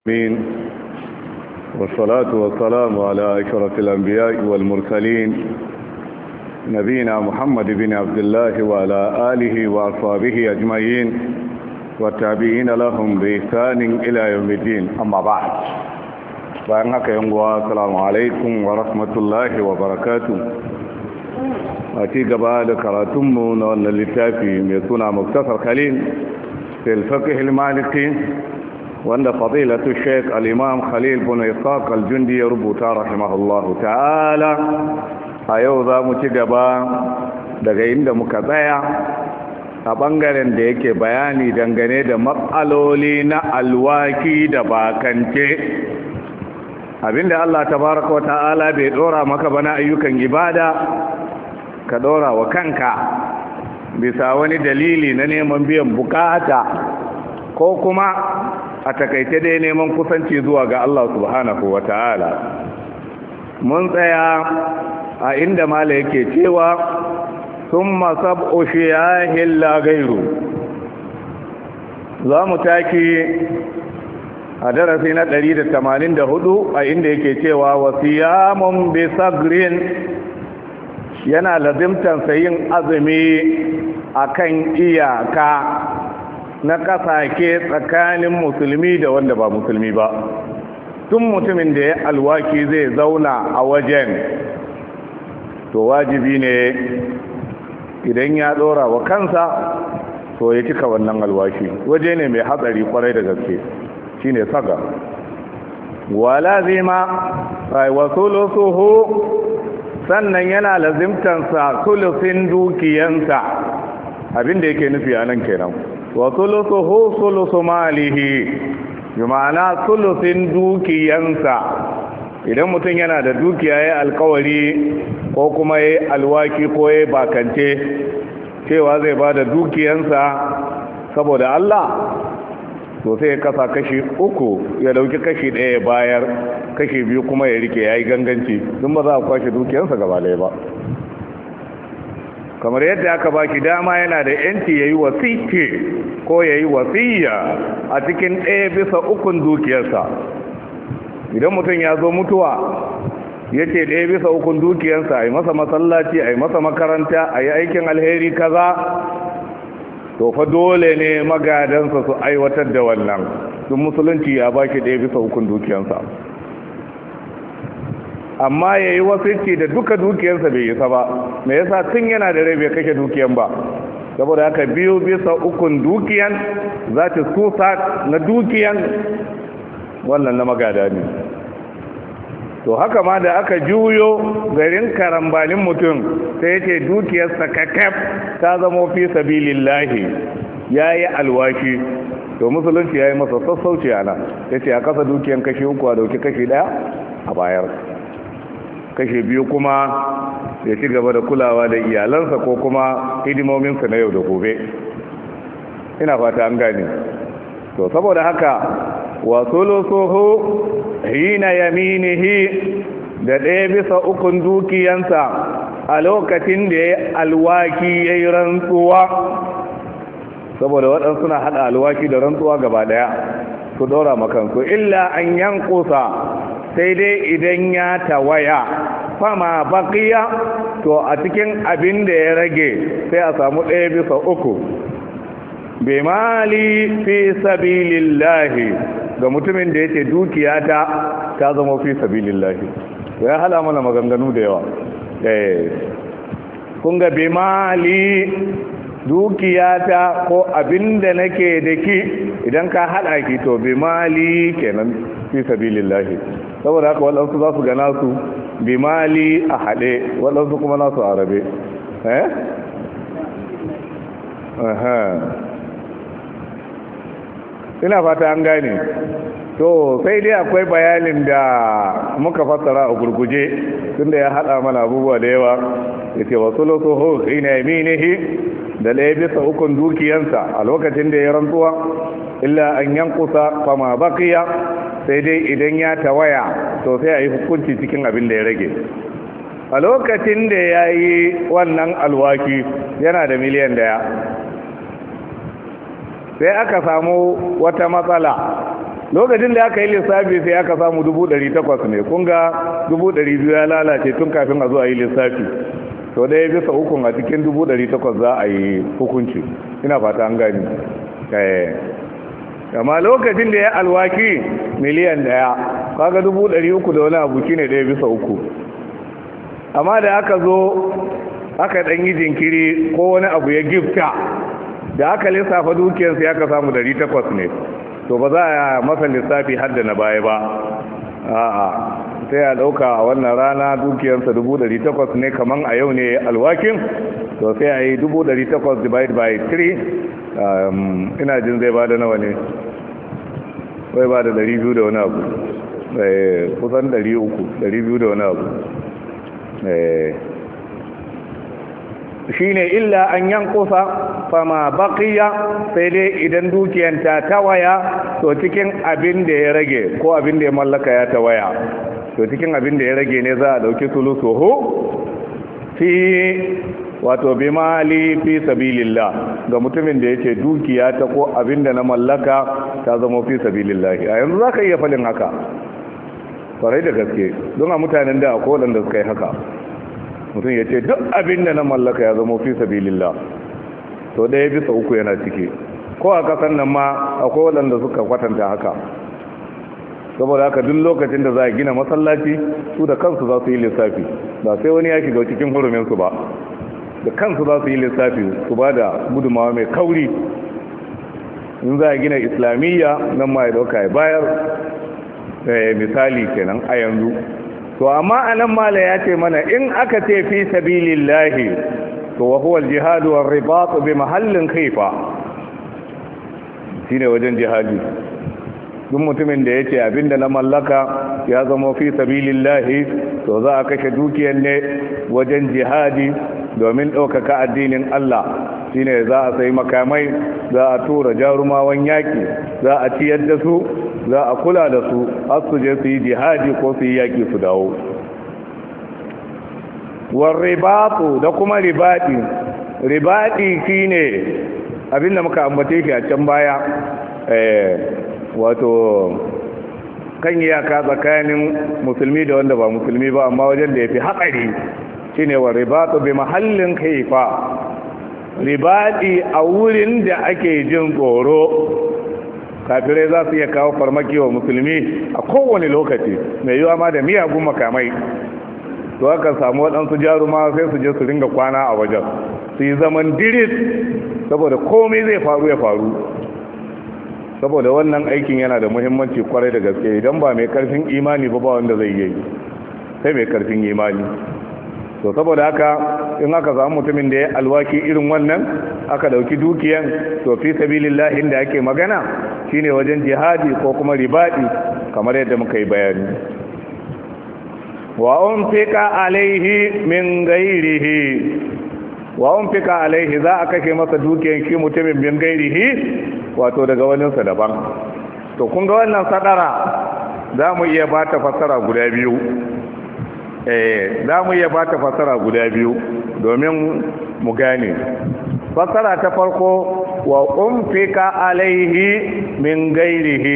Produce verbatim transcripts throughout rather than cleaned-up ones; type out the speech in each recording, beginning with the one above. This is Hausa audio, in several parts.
آمين والصلاة والسلام على أشرف الأنبياء والمرسلين نبينا محمد بن عبد الله وعلى آله وأصحابه أجمعين والتابعين لهم بإحسان إلى يوم الدين أما بعد فأنك يوم السلام عليكم ورحمة الله وبركاته أتي قبال كراتم نوال اللتافي ميسونا مختصر خليل في الفقه المالكي wanda fadilatu sheik al-imam khalil bin isaq al-jundi ya rubuta rahimahullahu ta'ala a yau za mu ci gaba daga inda muka tsaya a bangaren da yake bayani dangane da matsaloli na alwaki da bakance abinda Allah tabaraka wa ta'ala bai dora maka bana ayyukan ibada ka dora wa kanka bisa wani dalili na neman biyan bukata ko kuma a takaice dai neman kusanci zuwa ga Allah subhanahu wa ta'ala mun tsaya a inda mala yake cewa summa sab'u shiyahin la gairu za mu taki a darasi na ɗari da tamanin da hudu a inda yake cewa wasiyamun bi sagrin yana lazimtan sayin azumi akan iyaka na kasake tsakanin musulmi da wanda ba musulmi ba tun mutumin da ya alwaki zai zauna a wajen to wajibi ne idan ya dora wa kansa to ya cika wannan alwaki waje ne mai hatsari kwarai da gaske shine saga wala zima ai wasulusuhu sannan yana lazimtansa sulusin dukiyansa abinda yake nufi a nan kenan wa sulusuhu sulusu malihi bi ma'ana sulusin dukiyansa idan mutum yana da dukiya ya alkawari ko kuma ya alwaki ko ya bakance cewa zai ba da dukiyansa saboda Allah to sai ya kasa kashi uku ya dauki kashi ɗaya bayar kashi biyu kuma ya rike ya yi ganganci don ba za a kwashe dukiyansa gaba ɗaya ba kamar yadda aka baki dama yana da yanci yayi wasiki ko yayi wasiya a cikin ɗaya bisa ukun dukiyarsa idan mutum ya zo mutuwa yace ɗaya bisa ukun dukiyarsa ai masa masallaci ai masa makaranta ai aikin alheri kaza to fa dole ne magadansa su aiwatar da wannan duk musulunci ya baki ɗaya bisa ukun dukiyarsa amma ya yi wasirci da duka dukiyarsa bai yi ba me yasa tun yana da rai bai kashe dukiyan ba saboda haka biyu bisa ukun dukiyan za ta susa na dukiyan wannan na magada ne to haka ma da aka juyo garin karambanin mutum sai yace dukiyarsa kakaf ta zama fi sabilillahi yayi alwashi to musulunci yayi masa sassauci ana yace a kasa dukiyan kashi uku a dauki kashi daya a bayar kashe biyu kuma ya ci gaba da kulawa da iyalansa ko kuma hidimominsa na yau da gobe ina fata an gane to saboda haka wa sulusuhu hina yaminihi da ɗaya bisa ukun dukiyansa a lokacin da ya alwaki ya yi rantsuwa saboda waɗansu na haɗa alwaki da rantsuwa gaba ɗaya su ɗora makansu illa an yankusa sai dai idan ya tawaya fama baqiya to a cikin abin da ya rage sai a samu ɗaya bisa uku bi mali fi sabilillahi ga mutumin da yake dukiyata ta zama fi sabilillahi ya hala mana maganganu da yawa eh kun ga bi mali dukiyata ko abin da nake da ki idan ka hada ki to bi mali kenan fi sabilillahi saboda haka waɗansu za su gana su bi mali a haɗe waɗansu kuma nasu a rabe eh? ina fata an gane to sai dai akwai bayanin da muka fassara a gurguje tunda ya haɗa mana abubuwa da yawa ya ce wasu losoho ina yaminihi da ɗaya bisa ukun dukiyansa a lokacin da ya rantsuwa illa an yankusa fama bakiya sai dai idan ya tawaya to sai a yi hukunci cikin abin da ya rage a lokacin da ya yi wannan alwaki yana da miliyan daya sai aka samu wata matsala lokacin da aka yi lissafi sai aka samu dubu ɗari takwas ne kun ga dubu ɗari biyu ya lalace tun kafin a zo a yi lissafi to ɗaya bisa ukun a cikin dubu ɗari takwas za a yi hukunci ina fata an gani amma lokacin da ya alwaki miliyan ɗaya kaga dubu ɗari uku da wani abu shine ɗaya bisa uku amma da aka zo aka ɗan yi jinkiri ko wani abu ya gifta da aka lissafa dukiyarsa ya ka samu ɗari takwas ne to ba za a masa lissafi hadda na baya ba a'a sai a ɗauka a wannan rana dukiyarsa dubu ɗari takwas ne kaman a yau ne alwakin to sai a yi dubu ɗari takwas divide by three ina jin zai ba da nawa ne zai ba da ɗari biyu da wani abu kusan ɗari uku ɗari biyu da wani abu shi ne illa an yankusa fama baqiya sai dai idan dukiyanta ta waya to cikin abin da ya rage ko abin da ya mallaka ya ta waya to cikin abin da ya rage ne za a dauki sulusuhu fi wato bi mali fi sabilillah ga mutumin da yace dukiya ta ko abin da na mallaka ta zama fi sabilillah a yanzu zaka iya falin haka farai da gaske don a mutanen da akwai wanda suka yi haka mutum ya ce duk abin da na mallaka ya zama fi sabilillah to ɗaya bisa uku yana ciki ko a kasan nan ma akwai waɗanda suka kwatanta haka saboda haka duk lokacin da za a gina masallaci su da kansu za su yi lissafi ba sai wani ya shiga cikin huruminsu ba da kansu za su yi lissafi su ba da gudumawa mai kauri in za a gina islamiyya nan ma ya dauka ya bayar misali kenan a yanzu to amma anan mala ya ce mana in aka ce fi sabilillahi to wa huwa al-jihad wa ar-ribat bi mahallin khifa shine wajen jihadi duk mutumin da yace abinda na mallaka ya zama fi sabilillahi to za a kashe dukiyar ne wajen jihadi domin ɗaukaka addinin Allah shine za a sai makamai za a tura jarumawan yaki za a ciyar da su za a kula da su har su je su yi jihadi ko su yi yaki su dawo war ribatu da kuma ribadi ribadi shine abinda muka ambace shi a can baya eh wato kan iyaka tsakanin musulmi da wanda ba musulmi ba amma wajen da yafi haƙari shine war ribatu bi mahallin kaifa ribadi a wurin da ake jin tsoro kafirai za su iya kawo farmaki wa musulmi a kowane lokaci mai yiwa ma da miyagun makamai to aka samu waɗansu jaruma sai su je su ringa kwana a wajen su yi zaman diris saboda komai zai faru ya faru saboda wannan aikin yana da muhimmanci kwarai da gaske idan ba mai karfin imani ba ba wanda zai yi sai mai karfin imani to saboda haka in aka samu mutumin da ya alwaki irin wannan aka dauki dukiyan to fi sabilillah inda ake magana shine wajen jihadi ko kuma ribadi kamar yadda muka yi bayani wa unfika alaihi min ghairihi wa unfika alaihi za a kashe masa dukiyan shi mutumin min ghairihi wato daga waninsa daban to kun ga wannan sadara za mu iya bata fassara guda biyu eh za mu iya bata fasara guda biyu domin mu gane fasara ta farko wa umfika alaihi min gairihi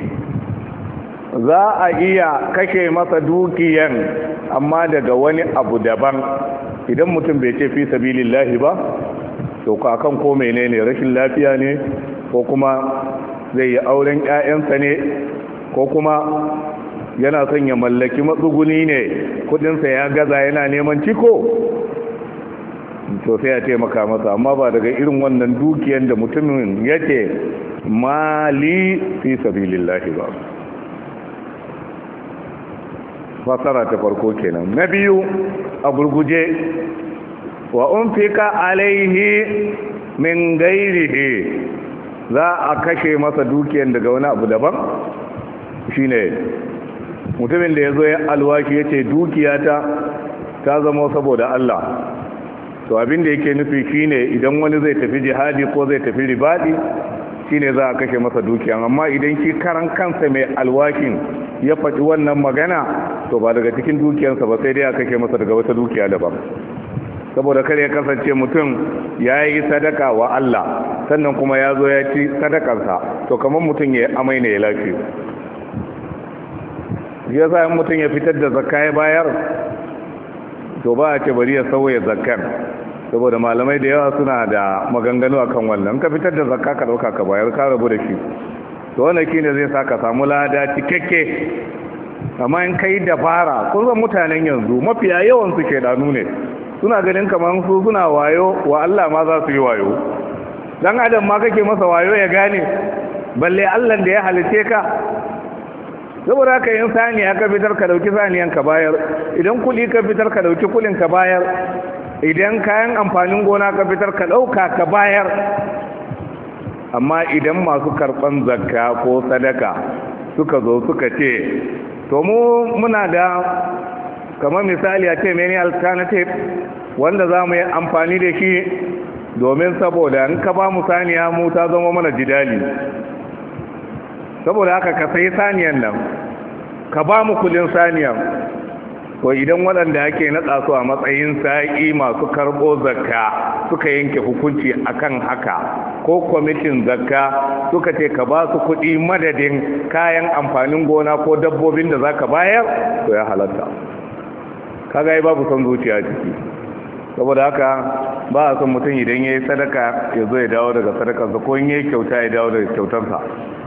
za a iya kashe masa dukiyan amma daga wani abu daban idan mutum bai ce fi sabilillahi ba to kakan ko menene rashin lafiya ne ko kuma zai yi auren ƴaƴansa ne ko kuma yana son ya mallaki matsuguni ne kudinsa ya gaza yana neman ciko to sai ya taimaka masa amma ba daga irin wannan dukiyar da mutumin yake mali fi sabilillahi ba fasara ta farko kenan na biyu a gurguje wa unfika alaihi min gairihi za a kashe masa dukiyar daga wani abu daban shine mutumin da ya zo ya alwaki ya ce dukiyata ta zama saboda Allah to abin da yake nufi shine idan wani zai tafi jihadi ko zai tafi ribadi shine za a kashe masa dukiya amma idan shi karan kansa mai alwakin ya faɗi wannan magana to ba daga cikin dukiyarsa ba sai dai a kashe masa daga wata dukiya daban saboda kar ya kasance mutum ya yi sadaka wa Allah sannan kuma ya zo ya ci sadakarsa to kamar mutum ya amai ne ya lafiya ya sa mutum ya fitar da zakka ya bayar to ba a ce bari ya sauya zakkar, saboda malamai da yawa suna da maganganu akan wannan. Ka fitar da zakka ka dauka ka bayar ka rabu da shi, to wannan shine zai sa ka samu lada cikakke. amma in kai dabara, kun san mutanen yanzu mafiya yawan su shedanu ne, suna ganin kamar su suna wayo wa Allah ma za su yi wayo. Dan adam ma kake masa wayo ya gane, balle Allah da ya halice ka. saboda haka yin saniya ka fitar ka dauki saniyan ka bayar, idan kudi ka fitar ka dauki kulin ka bayar, idan kayan amfanin gona ka fitar ka dauka ka bayar. amma idan masu karban zakka ko sadaka suka zo suka ce to mu muna da kamar misali a ce many alternative wanda za mu yi amfani da shi, domin saboda in ka ba mu saniya mu ta zama mana jidali, saboda haka ka sayi saniyan nan ka ba mu kulin saniyan. to idan waɗanda ake natsa su a matsayin sa'i masu karɓo zakka suka yanke hukunci akan haka, ko kwamitin zakka suka ce ka ba su kuɗi madadin kayan amfanin gona ko dabbobin da za ka bayar, to ya halatta. kaga yi babu son zuciya ciki, saboda haka ba a son mutum idan ya yi sadaka ya zo ya dawo daga sadakarsa, ko in ya yi kyauta ya dawo daga kyautarsa.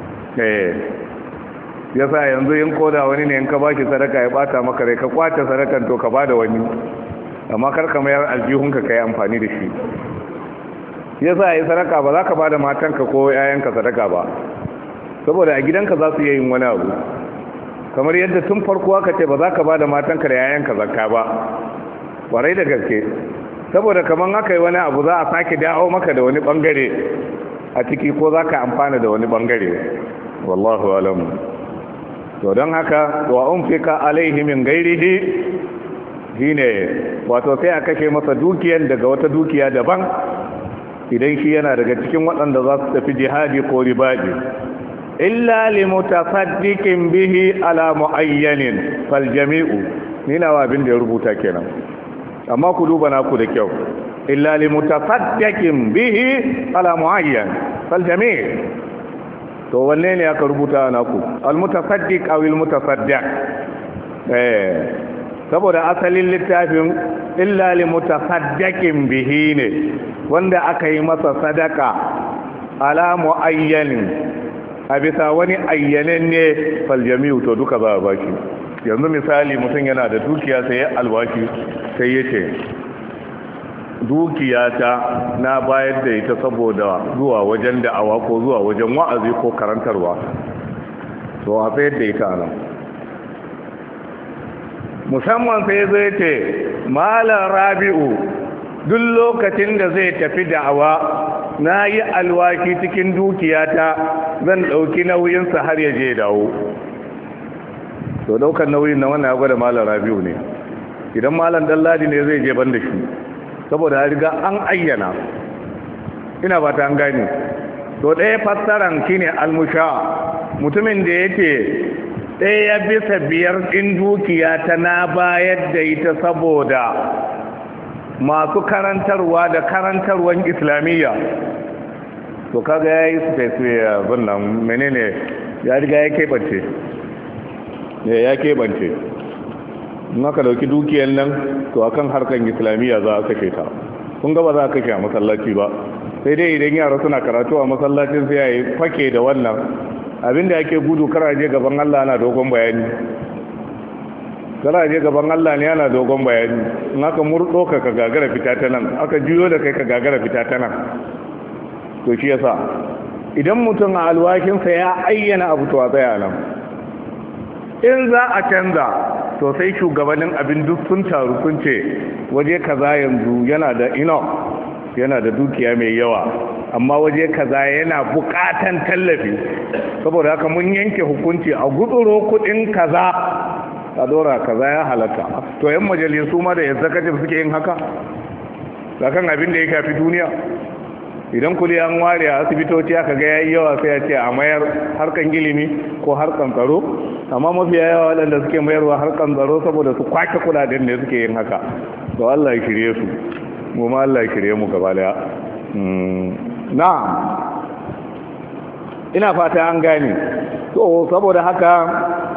ya sa yanzu yin koda wani ne in ka ba shi sadaka ya bata maka rai, ka kwace sadakan to ka ba da wani, amma kar ka mayar aljihunka ka yi amfani da shi. ya sa yi sadaka ba za ka ba da matanka ko yayanka sadaka ba, saboda a gidanka za su iya yin wani abu, kamar yadda tun farko aka ce ba za ka ba da matanka da yayanka zakka ba, warai da gaske, saboda kamar aka yi wani abu za a sake dawo maka da wani bangare a ciki, ko za ka amfana da wani bangare. wallahu alam. to don haka wa unfika alaihi min gairihi shine wato sai a kashe masa dukiyan daga wata dukiya daban, idan shi yana daga cikin waɗanda za su tafi jihadi ko ribaji. illa li mutasaddiqin bihi ala muayyanin fal jami'u, ni na abin da ya rubuta kenan, amma ku duba naku da kyau. illa li mutasaddiqin bihi ala muayyan fal jami', to wanne ne aka rubuta naku, al-mutasaddiq aw al-mutasaddaq? eh saboda asalin littafin illa li mutasaddaqin bihi ne, wanda aka yi masa sadaka ala muayyanin, a bisa wani ayyanen ne, fal jami'u, to duka za a baki. yanzu misali mutum yana da dukiya sai ya alwashi sai ya ce dukiyata na bayar da ita saboda zuwa wajen da'awa ko zuwa wajen wa'azi ko karantarwa, to a sayar da ita nan. musamman sai zai ce malam Rabi'u duk lokacin da zai tafi da'awa na yi alwashi cikin dukiyata zan ɗauki nauyinsa har ya je dawo. to ɗaukar nauyin na wannan ya gwada malam Rabi'u ne. idan malam Ɗanladi ne zai je ban da shi, saboda riga an ayyana. ina ba ta an gani. to ɗaya fassaran shine almusha, mutumin da yake ɗaya bisa biyar ɗin dukiya ta na bayar da ita saboda masu karantarwa da karantarwan islamiyya, to kaga ya yi su tafiya wannan menene, ya riga ya keɓance ya keɓance in aka dauki dukiyar nan to akan harkan islamiyya za a kashe ta. kun ga ba za a kashe a masallaci ba, sai dai idan yara suna karatu a masallacin sai yayi fake da wannan abinda yake gudu, karaje gaban Allah ana dogon bayani, karaje gaban Allah ne ana dogon bayani. in aka murdo ka ka gagara fita ta nan, aka juyo da kai ka gagara fita ta nan. to shi yasa idan mutum a alwashinsa ya ayyana abu to a tsaya nan. in za a canza to sai shugabannin abin duk sun taru sun ce waje kaza yanzu yana da ino yana da dukiya mai yawa, amma waje kaza yana bukatan tallafi, saboda haka mun yanke hukunci a gutsuro kudin kaza a dora kaza ya halaka. to yan majalisu ma da executive suke yin haka kan abin da ya shafi duniya. idan kudi an ware a asibitoci aka ga yayi yawa sai ya ce a mayar harkan ilimi ko harkan tsaro, amma mafiya yawa waɗanda suke mayarwa harkan tsaro saboda su kwace kudaden ne suke yin haka. to Allah ya shirye su, mu ma Allah ya shirye mu gaba daya. na'am, ina fata an gane. to saboda haka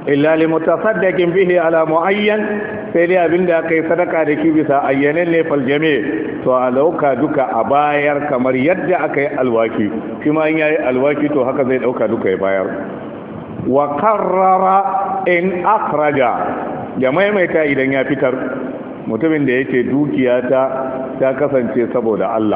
illa li mutasaddaqin bihi ala muayyan sai dai abinda aka yi sadaka da ki bisa ayyanen ne fal jami' to a lauka duka a bayar kamar yadda aka yi alwaki shi ma in yayi alwaki to haka zai dauka duka ya bayar wa karrara in akhraja ya maimaita idan ya fitar mutumin da yake dukiyata ta kasance saboda Allah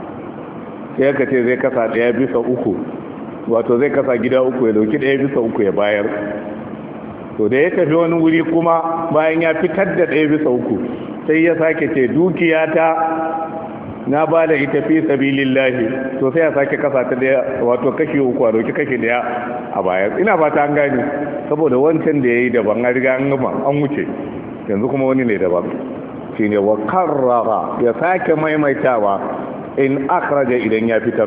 sai ka ce zai kasa daya bisa uku wato zai kasa gida uku ya dauki daya bisa uku ya bayar to da ya tafi wani wuri kuma bayan ya fitar da daya bisa uku sai ya sake ce dukiyata na ba da ita fi sabilillahi to sai ya sake kasa ta daya wato kashi uku a dauki kashi daya a bayar ina fata an gane saboda wancan da yayi daban an riga an gama an wuce yanzu kuma wani ne daban shine wa karrara ya sake maimaitawa in akhraja idan ya fitar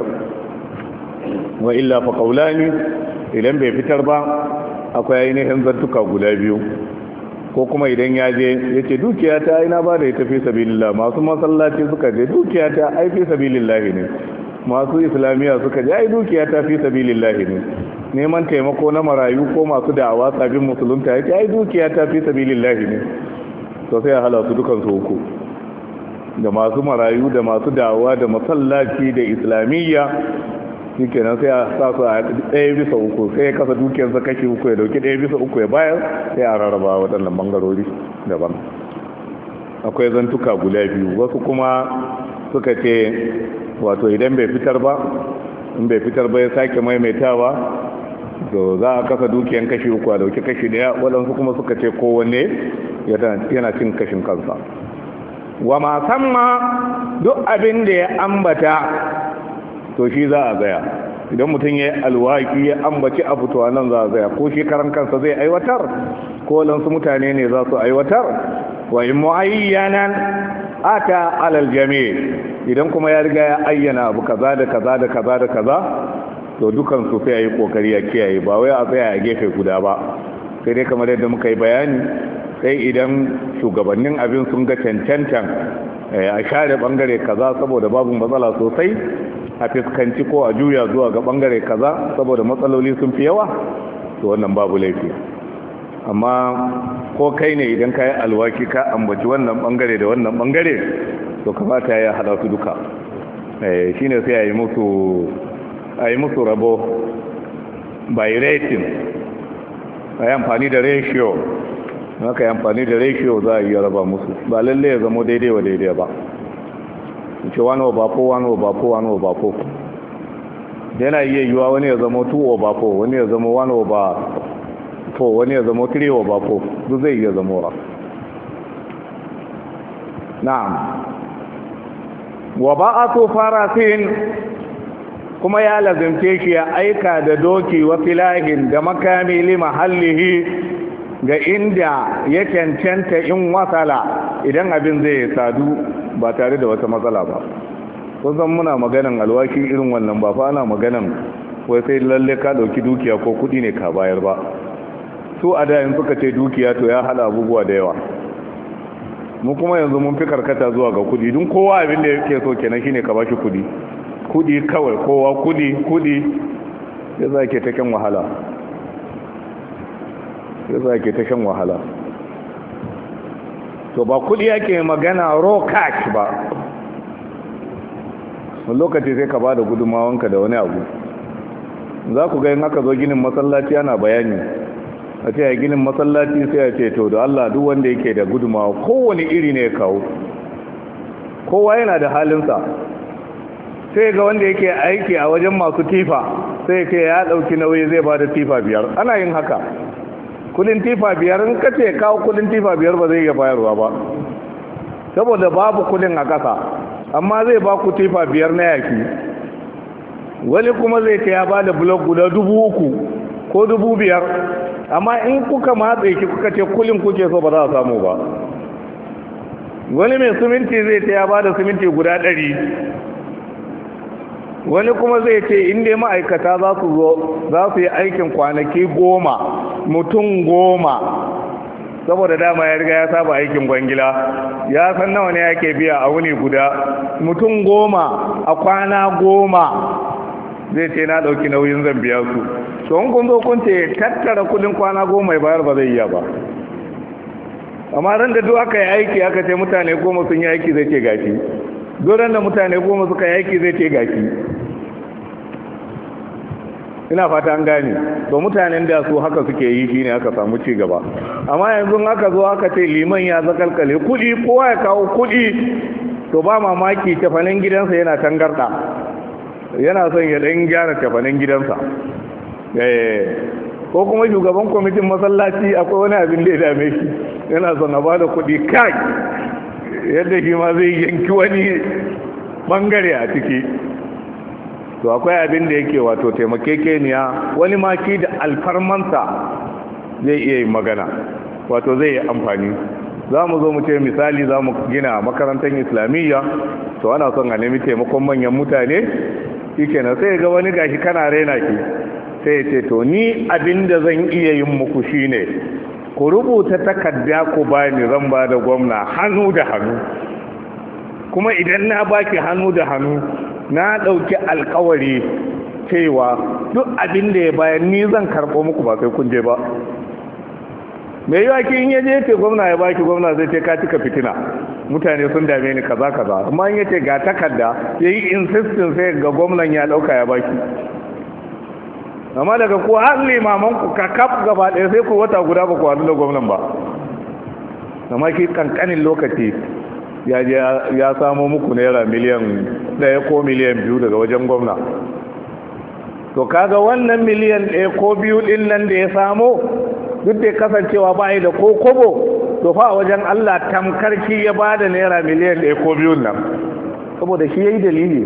wa illa fa qawlani idan bai fitar ba akwai ainihin zantuka guda biyu ko kuma idan ya je yace dukiya ta ina ba da ita fi sabilillah masu masallaci suka je dukiya ta ai fi sabilillah ne masu islamiya suka je ai dukiya ta fi sabilillah ne neman taimako na marayu ko masu da'awa sabin musulunta yace ai dukiya ta fi sabilillah ne to sai ya hala su dukan su uku da masu marayu da masu da'awa da masallaci da islamiyya shike nan sai a sa su a ɗaya bisa uku sai ya kasa dukiyarsa kashi uku ya dauki ɗaya bisa uku ya bayar sai a rarraba waɗannan bangarori daban akwai zantuka guda biyu wasu kuma suka ce wato idan bai fitar ba in bai fitar ba ya sake maimaitawa to za a kasa dukiyar kashi uku a dauki kashi ɗaya waɗansu kuma suka ce kowanne yana cin kashin kansa wa ma samma duk abin da ya ambata to shi za a zaya idan mutum ya yi alwaki ya ambaci abu to nan za a zaya ko shi karan kansa zai aiwatar ko lansu mutane ne za su aiwatar wa in muayyanan ata alal jami' idan kuma ya riga ya ayyana abu kaza da kaza da kaza da kaza to dukan su sai yi kokari ya kiyaye ba wai a tsaya a gefe guda ba sai dai kamar yadda muka yi bayani sai idan shugabannin abin sun ga cancantan a share bangare kaza saboda babu matsala sosai a fiskanci ko a juya zuwa ga bangare kaza saboda matsaloli sun fi yawa to wannan babu laifi amma ko kai ne idan ka yi alwaki ka ambaci wannan bangare da wannan bangare to kamata ya hada su duka shi ne sai a yi musu a yi musu rabo by rating a yi amfani da ratio haka yi amfani da ratio za a yi raba musu ba lalle ya zama daidai wa daidai ba ce wani over four wani over four wani over four yana iya yiwa wani ya zama two over four wani ya zama one over four wani ya zama three over four duk zai iya zama wa na'am wa ba'atu farasin kuma ya lazimce shi ya aika da doki wa filahin da makami li mahallihi ga inda ya cancanta in wasala idan abin zai sadu ba tare da wata matsala ba kun san muna maganan alwaki irin wannan ba fa ana maganan wai sai lalle ka dauki dukiya ko kudi ne ka bayar ba su a da in suka ce dukiya to ya hada abubuwa da yawa mu kuma yanzu mun fi karkata zuwa ga kudi dun kowa abin da yake so kenan shine ka bashi kudi kudi kawai kowa kudi kudi ya zake ta kan wahala ya zake ta shan wahala to ba kudi yake magana raw cash ba wani lokaci sai ka ba da gudumawanka da wani abu za ku ga yin aka zo ginin masallaci ana bayani a ce a ginin masallaci sai a ce to da Allah duk wanda yake da gudumawa kowane iri ne ya kawo kowa yana da halinsa sai ga wanda yake aiki a wajen masu tifa sai ce ya dauki nauyi zai ba da tifa biyar ana yin haka kudin tifa biyar in ka ce kawo kudin tifa biyar ba zai iya bayarwa ba saboda babu kudin a ƙasa amma zai ba ku tifa biyar na yaki wani kuma zai ce ya ba da blok guda dubu uku ko dubu biyar amma in kuka matse ki kuka ce kulin kuke so ba za a samu ba wani mai siminti zai ce ya ba da siminti guda ɗari wani kuma zai ce inda ma'aikata za su zo za su yi aikin kwanaki goma mutum goma saboda dama ya riga ya saba aikin gwangila ya san nawa ne yake biya a wuni guda mutum goma a kwana goma zai ce na dauki nauyin zan biya su to in kun zo kun ce tattara kudin kwana goma bayar ba zai iya ba, amma ran da duk aka yi aiki aka ce mutane goma sun yi aiki zai ce gashi, doron da mutane goma suka yi aiki zai ce gashi. ina fata an gane. to mutanen da su haka suke yi shine aka samu ci gaba, amma yanzu aka zo aka ce liman ya zakalkale kudi, kowa ya kawo kudi, to ba mamaki tafanin gidansa yana tangarda, yana son ya dan gyara tafanin gidansa. eh ko kuma shugaban kwamitin masallaci akwai wani abin da ya dame shi, yana son a bada kudi kai yadda shi ma zai yanki wani bangare a ciki. to akwai abin da yake wato taimakekeniya, wani maki da alfarmansa zai iya yin magana, wato zai yi amfani. za mu zo mu ce misali za mu gina makarantar islamiyya, to ana son a nemi taimakon manyan mutane, shi kenan sai ga wani gashi kana raina ki, sai ce to ni abin da zan iya yin muku shine ku rubuta takarda ku bani, zan ba da gwamna hannu da hannu, kuma idan na baki hannu da hannu na ɗauki alkawari cewa duk abin da ya bayan ni zan karɓo muku ba sai kun je ba. mai yiwa ki in yaje ce gwamna ya baki, gwamna zai ce ka cika fitina, mutane sun dame ni kaza kaza, amma in yace ga takarda yayi insistin sai ga gwamnan ya ɗauka ya baki. amma daga ku har limaman ku ka kaf gaba ɗaya sai ku wata guda ba ku haɗu da gwamnan ba, amma ki kankanin lokaci ya ya samo muku naira miliyan ɗaya ko miliyan biyu daga wajen gwamna. to kaga wannan miliyan ɗaya ko biyu ɗin nan da ya samo, duk da kasancewa ba da ko kobo, to fa a wajen Allah tamkarki ya ba da naira miliyan ɗaya ko biyun nan, saboda shi ya yi dalili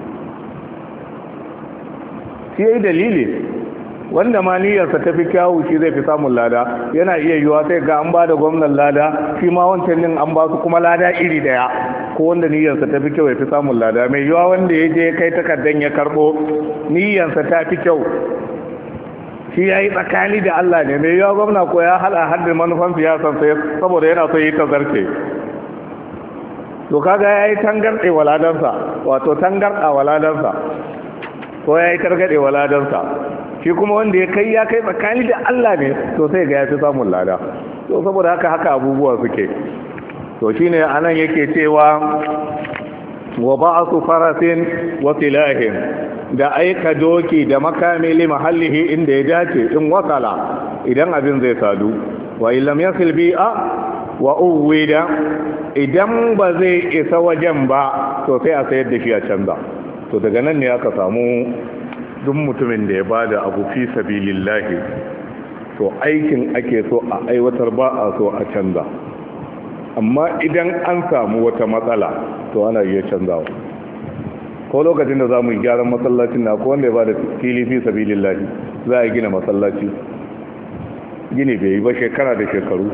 shi ya yi dalili wanda ma niyyarsa ta fi kyawu shi zai fi samun lada. yana iya yiwuwa sai ga an ba da gwamnan lada, shi ma wancan din an ba su kuma lada iri daya, ko wanda niyyarsa ta fi kyau ya fi samun lada. mai yiwuwa wanda ya je kai takardan ya karbo niyyarsa ta fi kyau, shi ya yi tsakani da Allah ne. mai yiwuwa gwamna ko ya hada haddin manufan siyasar sai saboda yana so yi ta zarce, to kaga ya yi tangarɗe waladansa, wato tangarɗa waladansa, ko ya yi targaɗe waladansa. shi kuma wanda ya kai ya kai tsakani da Allah ne, to sai ga ya fi samun lada. to saboda haka haka abubuwa suke. to shine anan yake cewa wa ba'su farasin wa silahin, da aika doki da makami li mahallihi inda ya dace, in wasala idan abin zai sadu, wa illam yasil bi'a wa uwida, idan ba zai isa wajen ba to sai a sayar da shi a canza. to daga nan ne aka samu duk mutumin da ya bada abu fi sabilillahi, to aikin ake so a aiwatar, ba a so a canza. amma idan an samu wata matsala to ana iya canzawa. ko lokacin da za mu yi gyaran masallacin na ko wanda ya bada fili fi sabilillahi, za a gina masallaci, gini bai yi ba shekara da shekaru,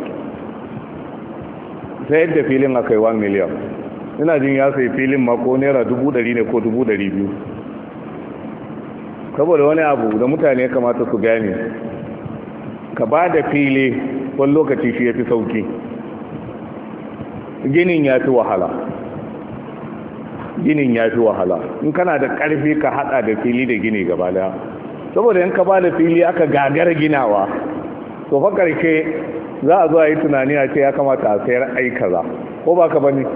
sai yadda filin aka yi one million, ina jin ya sai filin ma ko naira dubu dari ne ko dubu dari biyu. saboda wani abu da mutane kamata su gane, ka ba da fili wani lokaci shi ya fi sauki, ginin ya fi wahala ginin ya fi wahala in kana da ƙarfi ka hada da fili da gini gaba daya. saboda in ka ba da fili aka gagara ginawa, to fa karshe za a zo a yi tunani a ce ya kamata a sayar ai kaza, ko ba ka bane.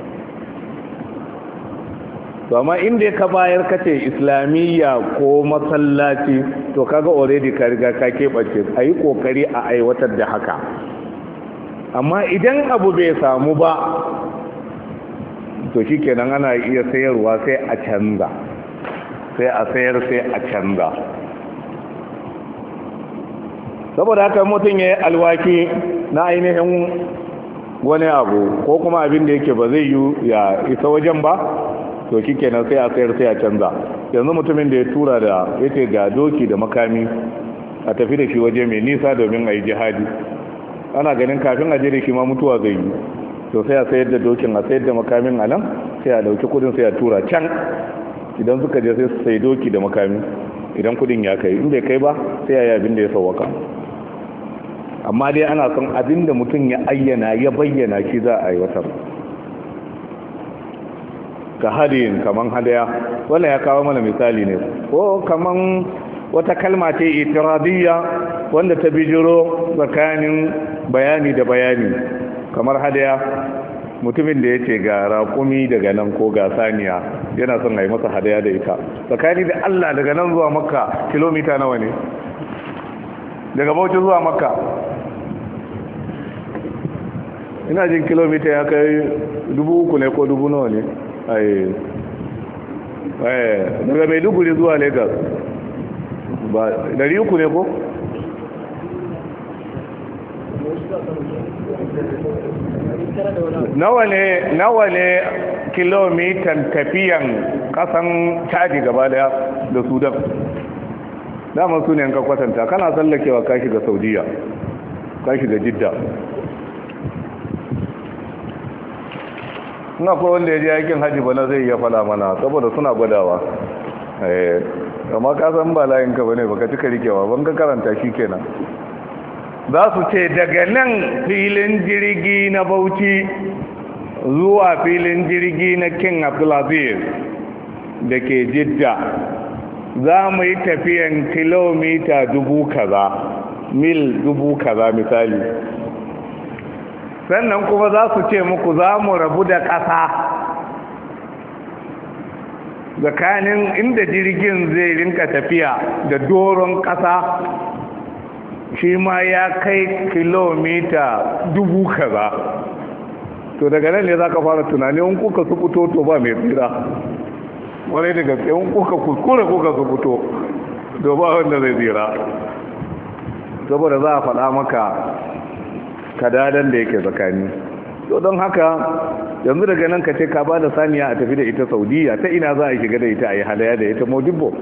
to amma inda ka bayar kace islamiyya ko masallaci, to kaga already ka riga ka keɓace, a yi ƙoƙari a aiwatar da haka. amma idan abu bai samu ba, to shi kenan ana iya sayarwa sai a canza, sai a sayar sai a canza. saboda haka mutum ya yi alwaki na ainihin wani abu, ko kuma abin da yake ba zai yi ya isa wajen ba, to shi kenan sai a sayar sai a canza. yanzu mutumin da ya tura da yake ga doki da makami a tafi da shi waje mai nisa domin a yi jihadi, ana ganin kafin a je da shi ma mutuwa zai yi, to sai a sayar da dokin, a sayar da makamin a nan, sai a dauki kudin sai a tura can. idan suka je sai su sai doki da makami, idan kudin ya kai, in bai kai ba sai a yi abin da ya sauwaka. amma dai ana son abin da mutum ya ayyana ya bayyana shi za a aiwatar. ka hadiyin kaman hadaya, wannan ya kawo mana misali ne, ko kaman wata kalma ce itiradiyya wanda ta bijiro tsakanin bayani da bayani kamar hadaya mutumin da ya ce ga raƙumi daga nan ko ga saniya yana son a yi masa hadaya da ita tsakani da Allah daga nan zuwa makka kilomita nawa ne daga bauchi zuwa makka ina jin kilomita ya kai dubu uku ne ko dubu nawa ne ai daga maiduguri zuwa lagos ba dari uku ne ko nawa ne nawa ne kilomitan tafiyan kasan chadi gaba daya da sudan dama su ne ka kwatanta kana tsallakewa ka shiga saudiya ka shiga jidda suna ko wanda ya je aikin hajji bana zai iya fala mana saboda suna gwadawa eh amma ka san ba layin ka bane baka cika rikewa ban ka karanta shi kenan za su ce daga nan filin jirgi na Bauchi zuwa filin jirgi na King Abdulaziz da ke Jidda za mu yi tafiyan kilomita dubu kaza mil dubu kaza misali sannan kuma za su ce muku za mu rabu da ƙasa tsakanin inda jirgin zai rinka tafiya da doron ƙasa shi ma ya kai kilomita dubu kaza to daga nan ne za ka fara tunani in kuka su fito to ba mai tsira wani da gaske in kuka kuskure kuka su fito to ba wanda zai tsira saboda za a faɗa maka kadadan da yake tsakani to don haka yanzu daga nan ka ce ka ba da saniya a tafi da ita saudiya ta ina za a shiga da ita a yi halaya da ita modibbo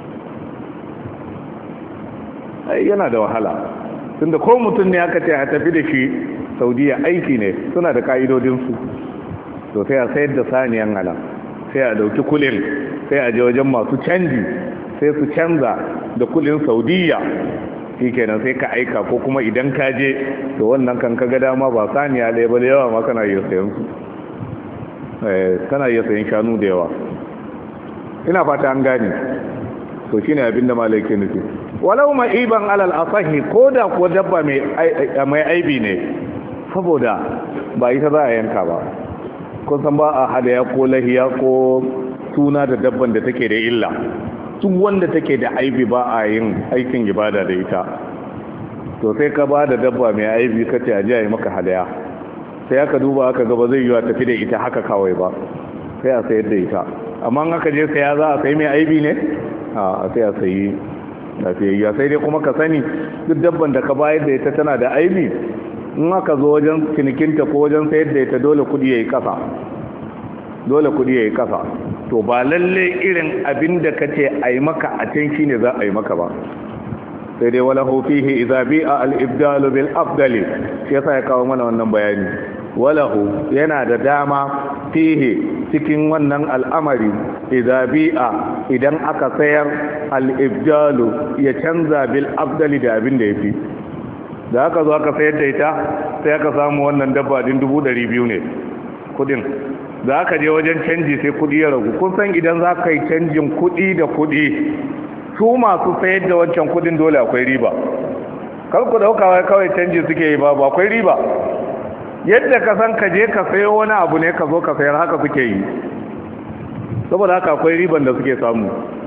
ai yana da wahala tunda ko mutum ne aka ce a tafi da shi saudiya aiki ne suna da ka'idodinsu to sai a sayar da saniyan ana sai a dauki kulin sai a je wajen masu canji sai su canza da kulin saudiya shi kenan sai ka aika ko kuma idan ka je to wannan kan ka ga dama ba saniya ɗaya ba da yawa ma kana iya sayan su kana iya sayan shanu da yawa ina fata an gane to shine abin da malai ke nufi walau ma'iban alal asahi ko da ko dabba mai aibi ne saboda ba ita za a yanka ba kun san ba a hadaya ko lahiya ko suna da dabban da take da illa duk wanda take da aibi ba a yin aikin ibada da ita to sai ka ba da dabba mai aibi ka ce a ji a yi maka hadaya sai aka duba aka gaba zai yiwa tafi da ita haka kawai ba sai a sayar da ita amma aka je saya za a sai mai aibi ne a sai a sayi lafiyayya sai dai kuma ka sani duk dabban da ka bayar da ita tana da aibi in aka zo wajen cinikinta ko wajen sayar da ita dole kudi ya yi kasa dole kudi ya yi kasa to ba lalle irin abin da ka ce a yi maka a can shi ne za a yi maka ba sai dai wala hufihi idza bi'a al-ibdalu bil afdali shi yasa ya kawo mana wannan bayani walahu yana da dama fihi cikin wannan al'amari idza bi'a idan aka sayar al-ibdalu ya canza bil afdali da abin da yafi da aka zo aka sayar da ita sai aka samu wannan dabba din dubu ɗari biyu ne kudin da aka je wajen canji sai kudi ya ragu kun san idan za ka yi canjin kudi da kudi su masu sayar da wancan kudin dole akwai riba kar ku dauka kawai canji suke yi babu akwai riba yadda ka san ka je ka sayo wani abu ne ka zo ka sayar haka suke yi saboda haka akwai riban da suke samu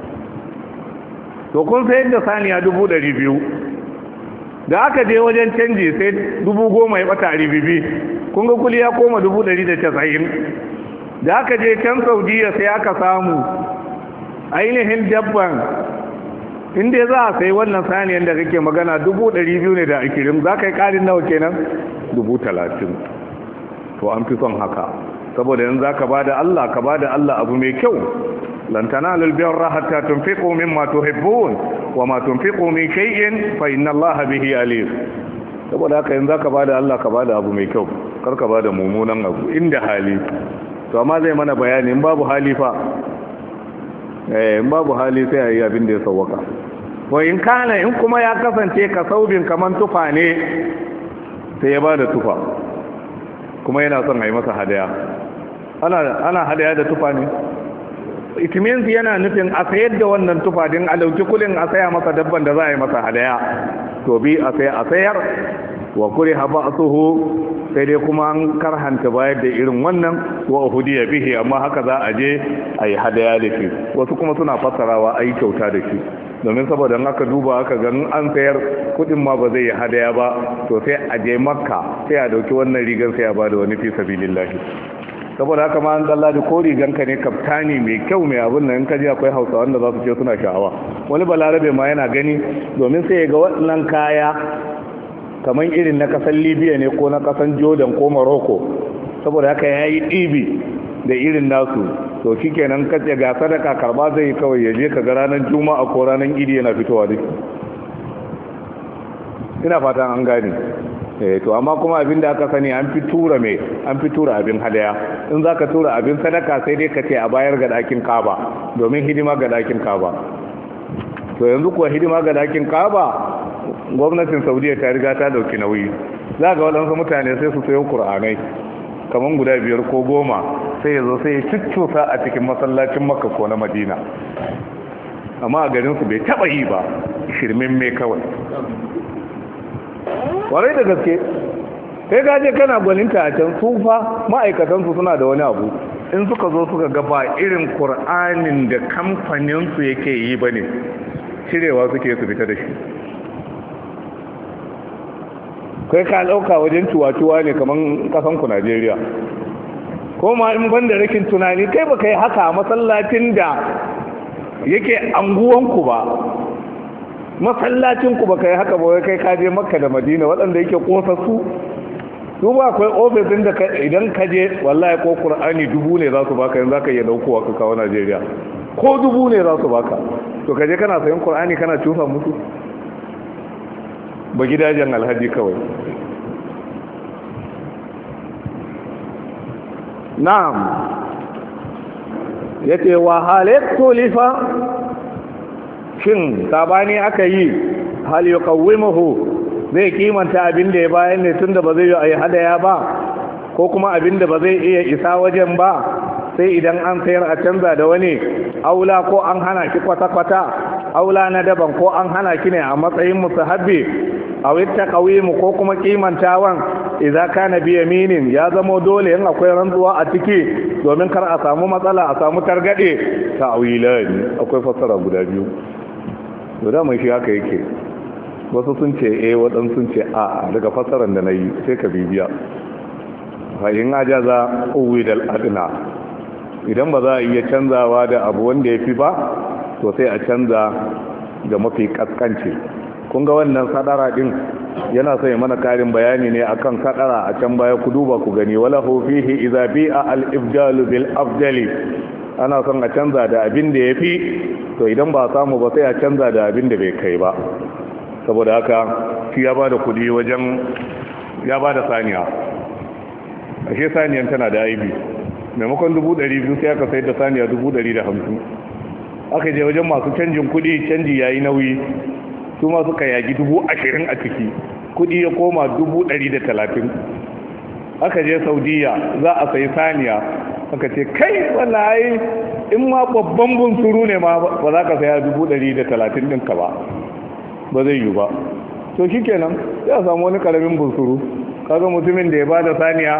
to kun sayar da saniya dubu ɗari biyu da aka je wajen canji sai dubu goma ya bata ribibi kun ga kuli ya koma dubu ɗari da casa'in da aka je can saudiya sai aka samu ainihin dabban inda za a sai wannan saniyan da kake magana dubu ɗari biyu ne da akirin za ka yi ƙarin nawa kenan dubu talatin to an fi son haka saboda yanzu za ka ba da Allah ka ba da Allah abu mai kyau lantana lalbiyar hatta tunfiqu mimma tuhibbun wa ma tunfiqu min shay'in fa inna Allah bihi alim saboda haka yanzu ka ba da Allah ka ba da abu mai kyau kar ka ba da mummunan abu inda hali to amma zai mana bayani in babu hali fa eh in babu hali sai ayi abin da ya sauka wa in kana in kuma ya kasance ka saubin kaman tufa ne sai ya bada tufa kuma yana son a yi masa hadaya ana ana hadaya da tufa ne itiminsu yana nufin a sayar da wannan tufadin a dauki kulin a saya masa dabban da za a yi masa hadaya to bi a sai a sayar wa kuri haba asuhu sai dai kuma an karhanta bayar da irin wannan wa hudiya bihi amma haka za a je a yi hadaya da shi wasu kuma suna fassarawa a yi kyauta da shi domin saboda aka duba aka ganin an sayar kudin ma ba zai yi hadaya ba to sai a je makka sai a dauki wannan rigar sai a ba da wani fi sabilillahi saboda haka ma an dalla da ko riganka ne kaftani mai kyau mai abin nan ka ji akwai hausa wanda za su ce suna sha'awa wani balarabe ma yana gani domin sai ya ga waɗannan kaya kamar irin na kasan libya ne ko na kasan jordan ko morocco saboda haka ya yi ɗibi da irin nasu to shi kenan kace ga sadaka karba zai kawai ya je ka ga ranar juma'a ko ranar idi yana fitowa duk ina fatan an gane eh to amma kuma abin da aka sani an fi tura mai an fi tura abin hadaya in zaka tura abin sadaka sai dai ka ce a bayar ga dakin Kaaba domin hidima ga dakin Kaaba to yanzu kuwa hidima ga dakin Kaaba gwamnatin Saudiya ta riga ta dauki nauyi za ga wadansu mutane sai su sayo Qur'anai kaman guda biyar ko goma sai yazo sai ya cuccusa a cikin masallacin Makka ko na Madina amma a garin su bai taba yi ba shirmin me kawai warai da gaske kai gaje kana gwaninta a can sufa ma'aikatansu suna da wani abu in suka zo suka gaba irin Kur'anin da kamfaninsu yake yi ba ne cirewa suke su fita da shi kai ka ɗauka wajen cuwa-cuwa ne kamar ƙasanku Najeriya ko ma in ban da rikin tunani kai ba kai haka a masallacin da yake anguwanku ba masallacin ku baka yi haka ba kai ka je Makka da Madina waɗanda yake kosassu su ba akwai ofisin da idan ka je wallahi ko Qur'ani dubu ne za su baka yanzu zaka iya daukowa ka kawo Najeriya ko dubu ne za su baka to ka je kana sayan Qur'ani kana tufa musu ba gidajen alhaji kawai na'am yace wa halatu lifa shin sabani aka yi hal yuqawwimuhu zai kimanta abin da ya bayan ne tunda ba zai yi ayi hadaya ba ko kuma abin da ba zai iya isa wajen ba sai idan an sayar a canza da wani aula ko an hana ki kwata-kwata aula na daban ko an hana ki ne a matsayin musahabbi aw ittaqawimu ko kuma kimantawan idza kana bi yaminin ya zamo dole in akwai rantsuwa a ciki domin kar a samu matsala a samu targade ta'wilan akwai fassara guda biyu to da mai shi haka yake wasu sun ce eh waɗansu sun ce a daga fassarar da na yi sai ka bibiya fa in ajaza uwidal adna idan ba za a iya canzawa da abu wanda ya fi ba to sai a canza ga mafi kaskanci kun ga wannan sadara din yana so ya mana karin bayani ne akan sadara a can baya ku duba ku gani wala hu fihi idza bi'a al-ibdalu bil afdali ana son a canza da abin da yafi to idan ba samu ba sai a canza da abin da bai kai ba saboda haka shi ya bada kudi wajen ya bada saniya ashe saniyan tana da aibi maimakon dubu ɗari biyu sai aka sayar da saniya dubu ɗari da hamsin aka je wajen masu canjin kudi canji yayi nauyi su ma suka yagi dubu ashirin a ciki kudi ya koma dubu ɗari da talatin aka je saudiya za a sayi saniya aka ce kai wannan ai in ma babban bunsuru ne ma ba za ka saya dubu ɗari da talatin ɗinka ba ba zai yi ba to shi kenan ya samu wani karamin bunsuru kaga mutumin da ya ba da saniya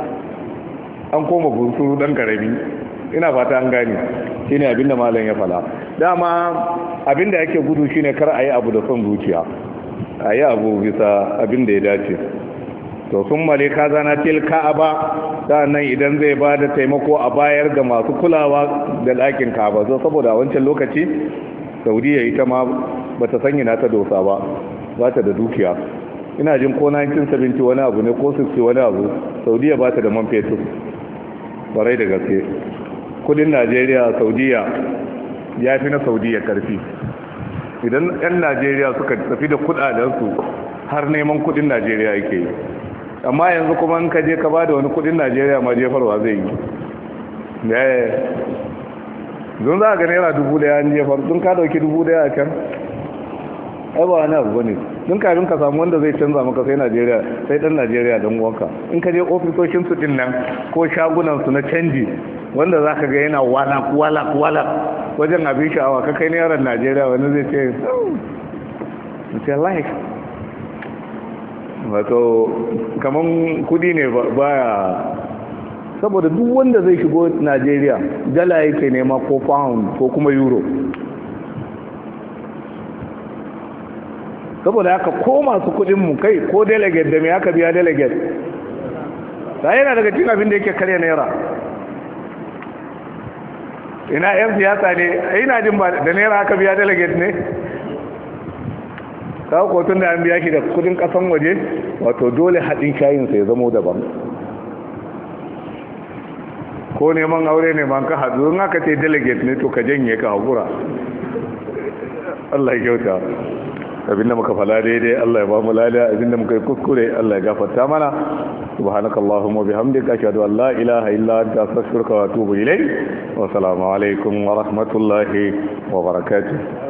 an koma bunsuru ɗan karami ina fata an gane shi ne abinda malam ya fala dama abinda yake gudu shine kar a yi abu da son zuciya a yi abu bisa abinda ya dace to sun male ka zana til ka'aba sannan idan zai ba da taimako a bayar ga masu kulawa da ɗakin ka'aba so saboda a wancan lokaci saudiya ita ma ba ta sanya na ta dosa ba ba ta da dukiya ina jin ko nineteen seventy wani abu ne ko sixty wani abu saudiya ba ta da man fetur barai da gaske kudin najeriya saudiya ya fi na saudiya karfi idan 'yan najeriya suka tafi da kudadensu har neman kudin najeriya yake yi amma yanzu kuma in ka je ka ba da wani kudin najeriya ma jefarwa zai yi zun za a ga naira dubu daya an jefar sun ka dauki dubu daya a can ai ba wani abu ne don kafin ka samu wanda zai canza maka sai Najeriya sai dan Najeriya don uwanka in ka je ofisoshin su din nan ko shagunan su na canji wanda zaka ga yana walak walak walak wajen abin sha'awa ka kai ne yaran Najeriya wani zai ce ce like wato kaman kudi ne baya saboda duk wanda zai shigo Najeriya dala yake nema ko pound ko kuma euro saboda haka ko masu kudin mu kai ko delegate da me aka biya delegate sai yana daga cikin abin da yake karya naira ina yan siyasa ne ina jin ba da naira aka biya delegate ne kawo kotun da an biya shi da kudin kasan waje wato dole haɗin shayinsa ya zamo daban ko neman aure ne man ka haɗu in aka ce delegate ne to ka janye ka haƙura Allah ya kyauta abinda muka fala daidai Allah ya ba mu lada abinda muka yi kuskure Allah ya gafarta mana subhanakallahumma bihamdika ashhadu an la ilaha illa anta astaghfiruka wa atubu ilayk wa assalamu alaikum wa rahmatullahi wa barakatuh